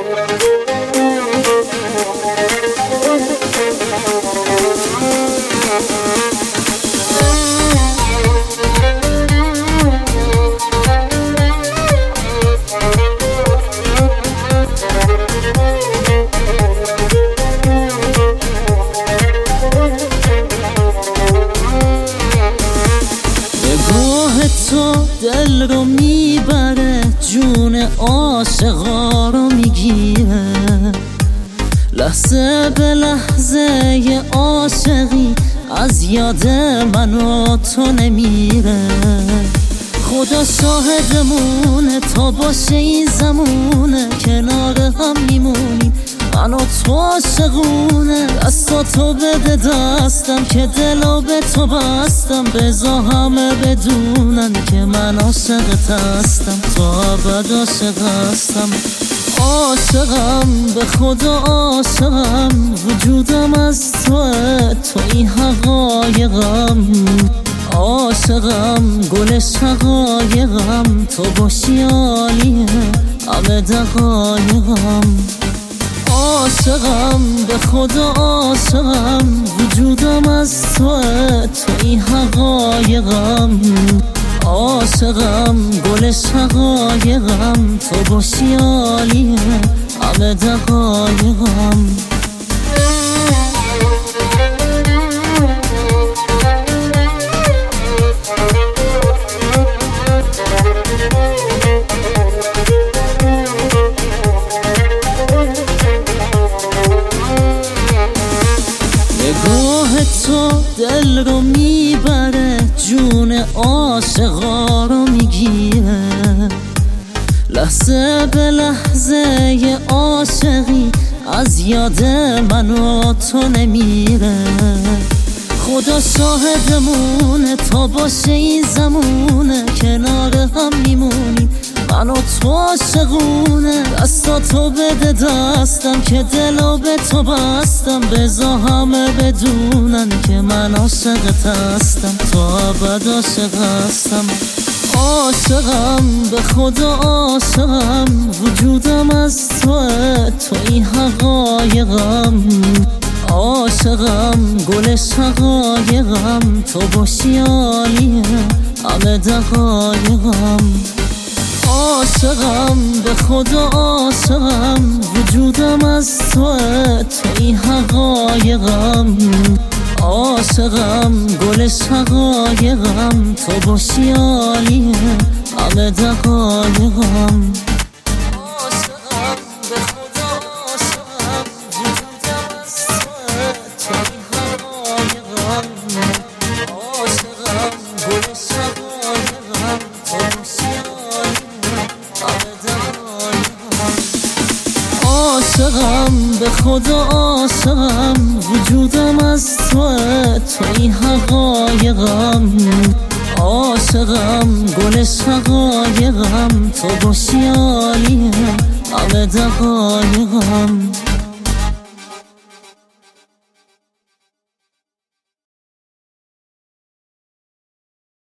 تو دل رو میبره، جون عاشقا رو میگیره، لحظه به لحظه ی عاشقی از یاد من و تو نمیره. خدا شاهدمونه تا باشه این زمونه، کنار هم میمونیم من و تو عاشقونه. دستاتو بده دستم که دلو به تو بستم، بذار همه بدونن که من عاشقت هستم، تا ابد عاشق هستم. عاشقم به خدا عاشقم، وجودم از توه، تو این حقایقم. عاشقم گل شقایقم، تو باشی عالیه همه دقایقم. عاشقم به خدا عاشقم، وجودم از توه، تو این حقایقم. عاشقم گل شقایقم، تو باشی عالیه همه دقایقم. نگاه تو دل رو میبره، جون عاشقا رو میگیره، لحظه به لحظه ی عاشقی از یاد من و تو نمیره. خدا شاهدمونه تا باشه این زمونه، کنار هم میمونیم من و تو عاشقونه. دستاتو بده دستم که دلو به تو بستم، بذار همه بدونن که من عاشقت هستم، تا ابد عاشق هستم. عاشقم به خدا عاشقم، وجودم از توه، تو این حقایقم. عاشقم گل شقایقم، تو باشی عالیه همه دقایقم. عاشقم به خدا عاشقم، وجودم از توه، تو این حقایقم. عاشقم گل شقایقم، تو باشی عالیه همه دقایقم. عاشقم به خدا عاشقم، وجودم از توه، تو این حقایقم. عاشقم گل شقایقم، تو باشی عاشقم به خدا عاشقم، وجودم از توه، تو این حقایقم. عاشقم گل شقایقم، تو باشی عالیه همه دقایقم.